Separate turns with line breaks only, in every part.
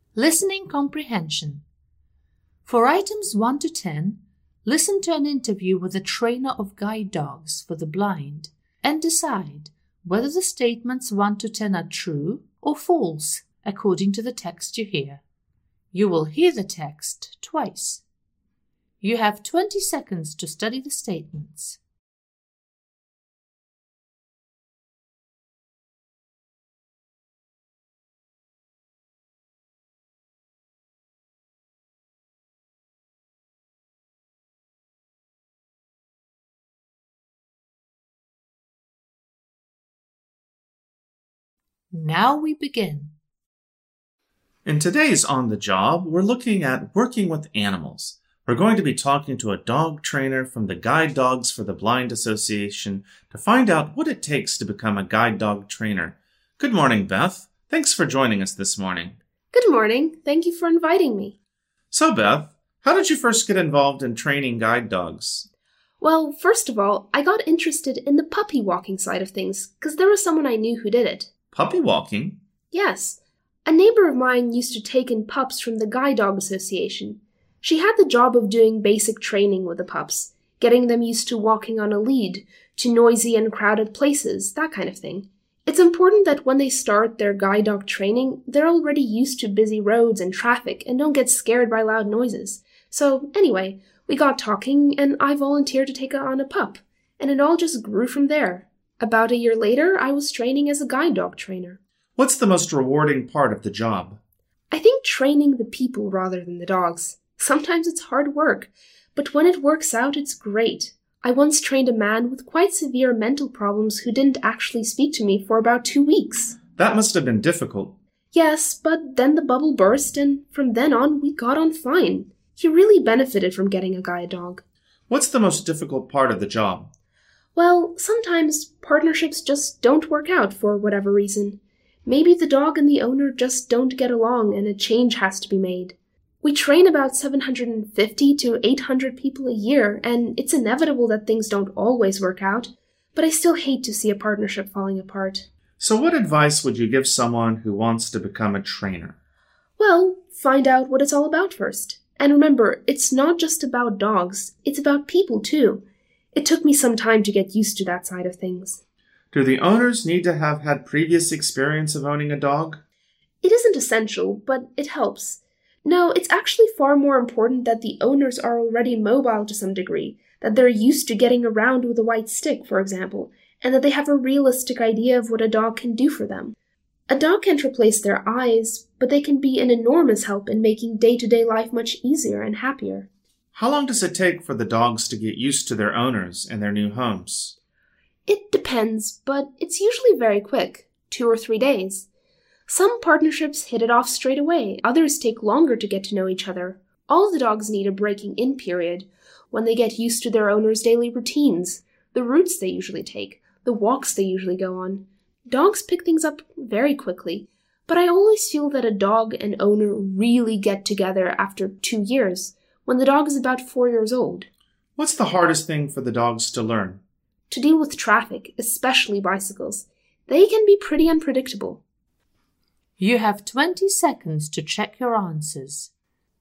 Listening comprehension. For items 1 to 10, listen to an interview with a trainer of guide dogs for the blind and decide whether the statements 1 to 10 are true or false according to the text you hear. You will hear the text twice. You have 20 seconds to study the statements. Now we begin.
In today's On the Job, we're looking at working with animals. We're going to be talking to a dog trainer from the Guide Dogs for the Blind Association to find out what it takes to become a guide dog trainer. Good morning, Beth. Thanks for joining us this morning.
Good morning. Thank you for inviting me.
So, Beth, how did you first get involved in training guide dogs?
Well, first of all, I got interested in the puppy walking side of things because there was someone I knew who did it.
Puppy walking?
Yes. A neighbor of mine used to take in pups from the Guide Dog Association. She had the job of doing basic training with the pups, getting them used to walking on a lead, to noisy and crowded places, that kind of thing. It's important that when they start their guide dog training, they're already used to busy roads and traffic and don't get scared by loud noises. So, anyway, we got talking and I volunteered to take on a pup, and it all just grew from there. About a year later, I was training as a guide dog trainer.
What's the most rewarding part of the job?
I think training the people rather than the dogs. Sometimes it's hard work, but when it works out, it's great. I once trained a man with quite severe mental problems who didn't actually speak to me for about 2 weeks.
That must have been difficult.
Yes, but then the bubble burst, and from then on, we got on fine. He really benefited from getting a guide dog.
What's the most difficult part of the job?
Well, sometimes partnerships just don't work out for whatever reason. Maybe the dog and the owner just don't get along and a change has to be made. We train about 750 to 800 people a year, and it's inevitable that things don't always work out, but I still hate to see a partnership falling apart.
So what advice would you give someone who wants to become a trainer?
Well, find out what it's all about first. And remember, it's not just about dogs, it's about people too. It took me some time to get used to that side of things.
Do the owners need to have had previous experience of owning a dog?
It isn't essential, but it helps. No, it's actually far more important that the owners are already mobile to some degree, that they're used to getting around with a white stick, for example, and that they have a realistic idea of what a dog can do for them. A dog can't replace their eyes, but they can be an enormous help in making day-to-day life much easier and happier.
How long does it take for the dogs to get used to their owners and their new homes?
It depends, but it's usually very quick, 2 or 3 days. Some partnerships hit it off straight away, others take longer to get to know each other. All the dogs need a breaking-in period, when they get used to their owner's daily routines, the routes they usually take, the walks they usually go on. Dogs pick things up very quickly, but I always feel that a dog and owner really get together after 2 years, when the dog is about 4 years old.
What's the hardest thing for the dogs to learn?
To deal with traffic, especially bicycles. They can be pretty unpredictable.
You have 20 seconds to check your answers.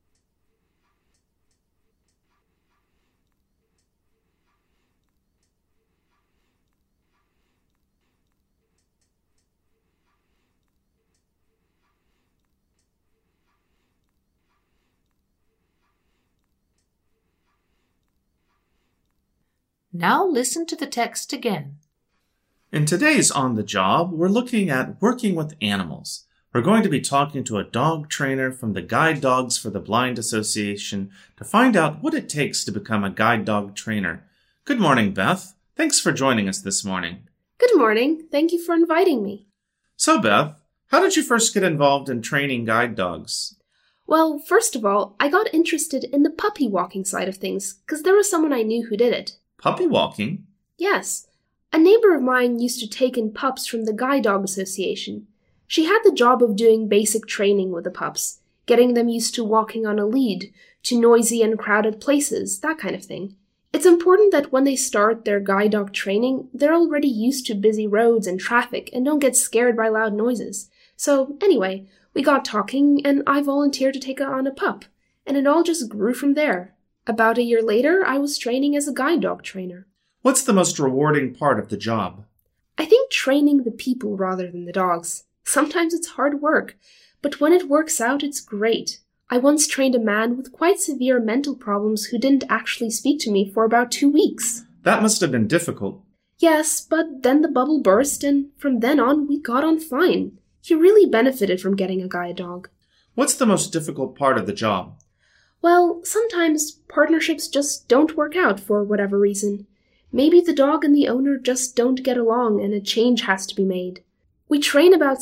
Now listen to the text again.
In today's On the Job, we're looking at working with animals. We're going to be talking to a dog trainer from the Guide Dogs for the Blind Association to find out what it takes to become a guide dog trainer. Good morning, Beth. Thanks for joining us this morning.
Good morning. Thank you for inviting me.
So, Beth, how did you first get involved in training guide dogs?
Well, first of all, I got interested in the puppy walking side of things because there was someone I knew who did it.
Puppy walking?
Yes. A neighbor of mine used to take in pups from the Guide Dog Association. She had the job of doing basic training with the pups, getting them used to walking on a lead, to noisy and crowded places, that kind of thing. It's important that when they start their guide dog training, they're already used to busy roads and traffic and don't get scared by loud noises. So, anyway, we We got talking, and I volunteered to take on a pup, and it all just grew from there. About a year later, I was training as a guide dog trainer.
What's the most rewarding part of the job?
I think training the people rather than the dogs. Sometimes it's hard work, but when it works out, it's great. I once trained a man with quite severe mental problems who didn't actually speak to me for about 2 weeks.
That must have been difficult.
Yes, but then the bubble burst, and from then on, we got on fine. He really benefited from getting a guide dog.
What's the most difficult part of the job?
Well, sometimes partnerships just don't work out for whatever reason. Maybe the dog and the owner just don't get along and a change has to be made. We train about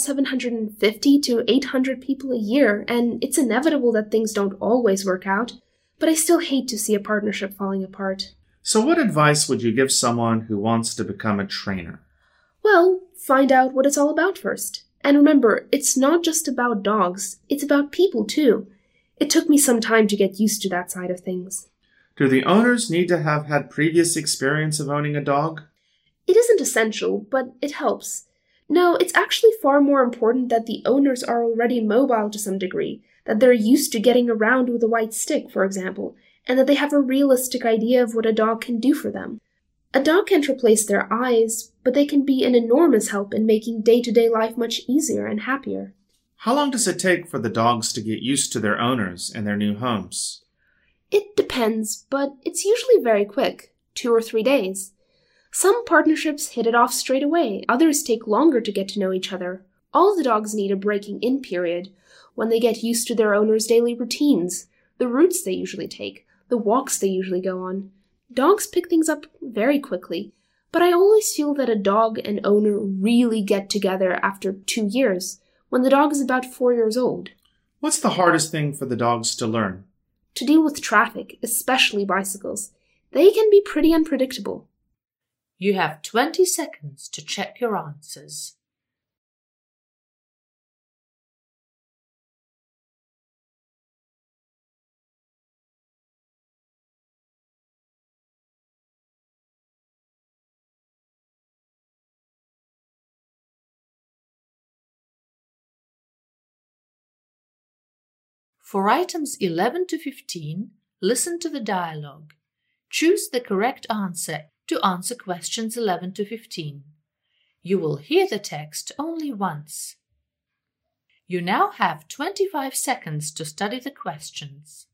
750 to 800 people a year, and it's inevitable that things don't always work out, but I still hate to see a partnership falling apart.
So what advice would you give someone who wants to become a trainer?
Well, find out what it's all about first. And remember, it's not just about dogs, it's about people too. It took me some time to get used to that side of things.
Do the owners need to have had previous experience of owning a dog?
It isn't essential, but it helps. No, it's actually far more important that the owners are already mobile to some degree, that they're used to getting around with a white stick, for example, and that they have a realistic idea of what a dog can do for them. A dog can't replace their eyes, but they can be an enormous help in making day-to-day life much easier and happier.
How long does it take for the dogs to get used to their owners and their new homes?
It depends, but it's usually very quick, 2 or 3 days. Some partnerships hit it off straight away, others take longer to get to know each other. All the dogs need a breaking-in period, when they get used to their owner's daily routines, the routes they usually take, the walks they usually go on. Dogs pick things up very quickly, but I always feel that a dog and owner really get together after 2 years, when the dog is about 4 years old.
What's the hardest thing for the dogs to learn?
To deal with traffic, especially bicycles. They can be pretty unpredictable.
You have 20 seconds to check your answers. For items 11 to 15, listen to the dialogue. Choose the correct answer to answer questions 11 to 15. You will hear the text only once. You now have 25 seconds to study the questions.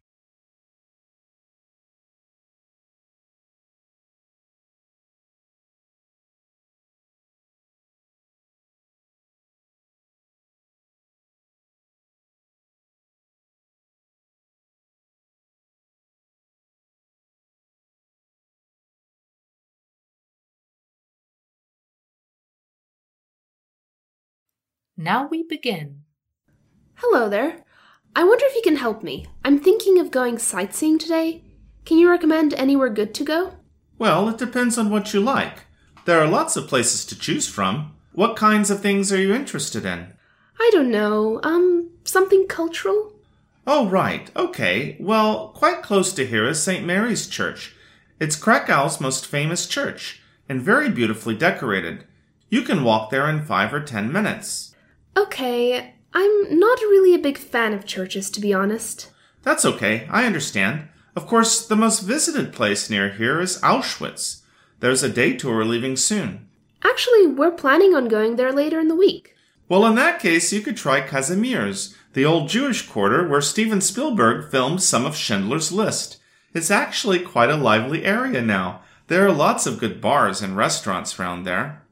Now we begin.
Hello there. I wonder if you can help me. I'm thinking of going sightseeing today. Can you recommend anywhere good to go?
Well, it depends on what you like. There are lots of places to choose from. What kinds of things are you interested in?
I don't know. Something cultural?
Oh, right. Okay. Well, quite close to here is St. Mary's Church. It's Krakow's most famous church, and very beautifully decorated. You can walk there in 5 or 10 minutes.
Okay, I'm not really a big fan of churches, to be honest.
That's okay, I understand. Of course, the most visited place near here is Auschwitz. There's a day tour leaving soon.
Actually, we're planning on going there later in the week.
Well, in that case, you could try Kazimierz, the old Jewish quarter where Steven Spielberg filmed some of Schindler's List. It's actually quite a lively area now. There are lots of good bars and restaurants around there.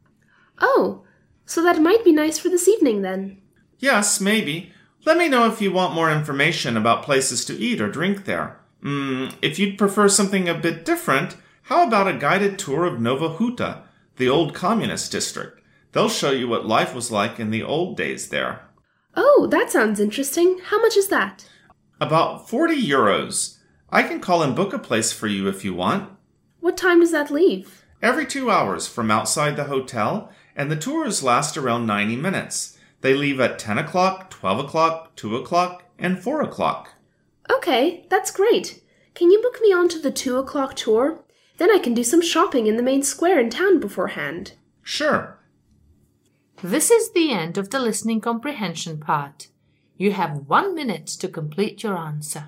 Oh, so that might be nice for this evening then.
Yes, maybe. Let me know if you want more information about places to eat or drink there. If you'd prefer something a bit different, how about a guided tour of Nowa Huta, the old communist district? They'll show you what life was like in the old days there.
Oh, that sounds interesting. How much is that?
About 40 euros. I can call and book a place for you if you want.
What time does that leave?
Every 2 hours from outside the hotel, and the tours last around 90 minutes. They leave at 10 o'clock, 12 o'clock, 2 o'clock, and 4 o'clock.
Okay, that's great. Can you book me onto the 2 o'clock tour? Then I can do some shopping in the main square in town beforehand.
Sure.
This is the end of the listening comprehension part. You have 1 minute to complete your answer.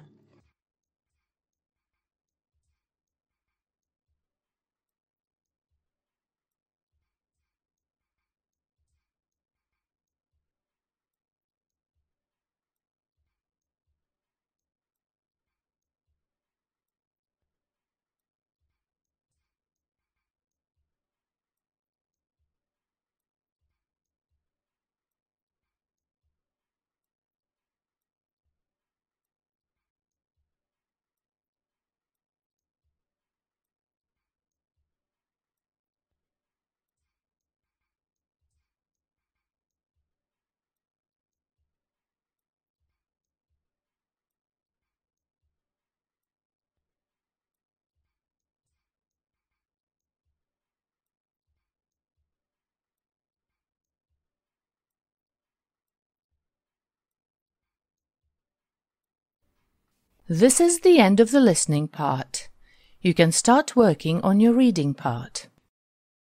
This is the end of the listening part. You can start working on your reading part.